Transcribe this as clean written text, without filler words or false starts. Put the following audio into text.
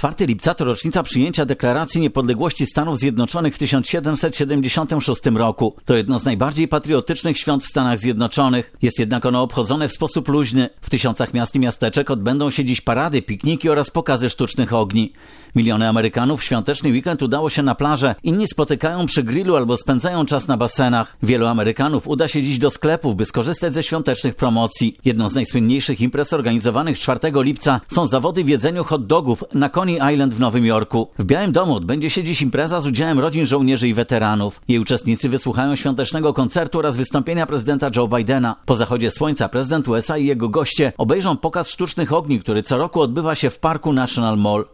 4 lipca to rocznica przyjęcia Deklaracji Niepodległości Stanów Zjednoczonych w 1776 roku. To jedno z najbardziej patriotycznych świąt w Stanach Zjednoczonych. Jest jednak ono obchodzone w sposób luźny. W tysiącach miast i miasteczek odbędą się dziś parady, pikniki oraz pokazy sztucznych ogni. Miliony Amerykanów w świąteczny weekend udało się na plażę, inni spotykają przy grillu albo spędzają czas na basenach. Wielu Amerykanów uda się dziś do sklepów, by skorzystać ze świątecznych promocji. Jedną z najsłynniejszych imprez organizowanych 4 lipca są zawody w jedzeniu hot dogów na Coney Island w Nowym Jorku. W Białym Domu odbędzie się dziś impreza z udziałem rodzin żołnierzy i weteranów. Jej uczestnicy wysłuchają świątecznego koncertu oraz wystąpienia prezydenta Joe Bidena. Po zachodzie słońca prezydent USA i jego goście obejrzą pokaz sztucznych ogni, który co roku odbywa się w parku National Mall.